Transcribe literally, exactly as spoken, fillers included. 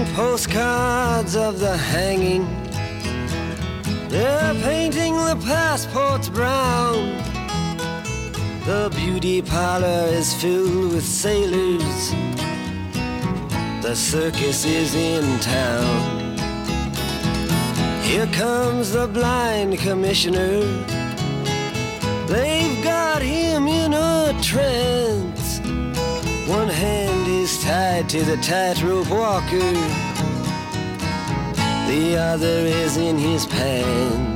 Postcards of the hanging. They're painting the passports brown. The beauty parlor is filled with sailors. The circus is in town. Here comes the blind commissioner. They've got him in a trance. One hand is tied to the tightrope walker. The other is in his pants.